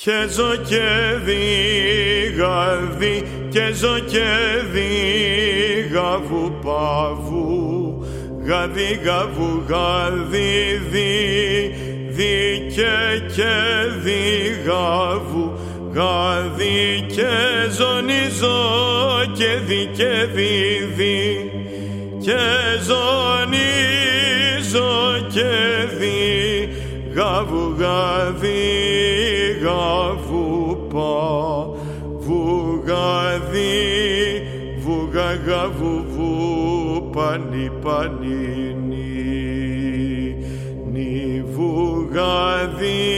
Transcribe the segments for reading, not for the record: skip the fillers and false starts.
και ζω και δίγαδι, και ζω και δίγαβου παβού, γαδί γαβού γαδί δι και δίγαβου, γαδί και ζωνιζώ και δι και ζωνιζώ και δι γαβου γαδί γαβου πα βου γαδί βου γαγαβου βου πανι πανι νι βου γαδί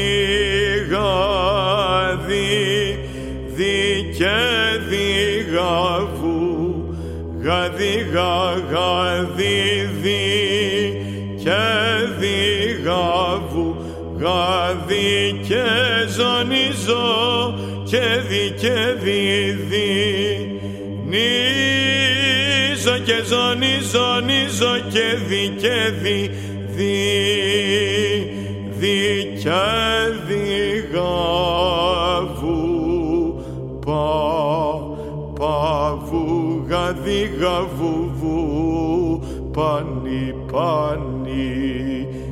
γαδί δι και δι γαβου γαδί γαδί δι και δι γαβου γαδί και ζωνιζώ και δι νίζω και ζωνιζώ και δι και δι γαβου παβου γαδί γαβου βου πανι πανι